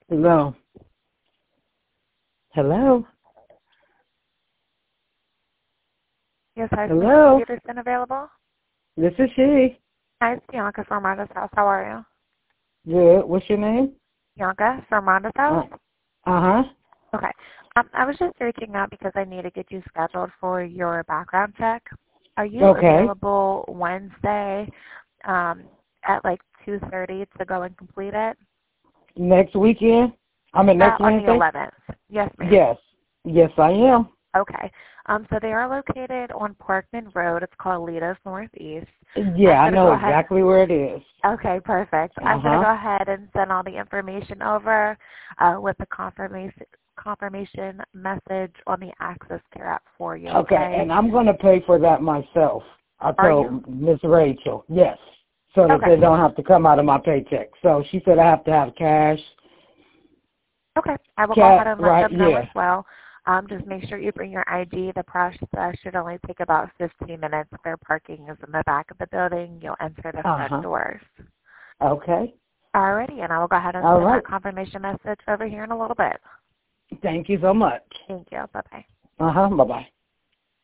Hello. Hello. Yes, hi, is Mrs. Hello. Peterson available? This is she. Hi, it's Bianca from Rhonda's house. How are you? Good. What's your name? Bianca from Rhonda's house? Uh-huh. Okay. I was just reaching out because I need to get you scheduled for your background check. Are you Okay. available Wednesday at like 2:30 to go and complete it? Next weekend? Next On the Wednesday? 11th. Yes, ma'am. Yes. Yes, I am. Okay. So they are located on Parkman Road. It's called Litos Northeast. Yeah, I'm I going to know go ahead. exactly where it is. Okay, perfect. I'm going to Uh-huh. go ahead and send all the information over with the confirmation message on the Access Care app for you, Okay, okay? and I'm going to pay for that myself. I Are you? told Miss Rachel, yes, so that they Okay. don't have to come out of my paycheck. So she said I have to have cash. Okay. I will go ahead and let Right, them know as yeah. well. Just make sure you bring your ID. The process should only take about 15 minutes. Their parking is in the back of the building. You'll enter the front Uh-huh. doors. Okay. Alrighty, and I will go ahead and All send right. that confirmation message over here in a little bit. Thank you so much. Thank you. Bye-bye. Uh-huh. Bye-bye.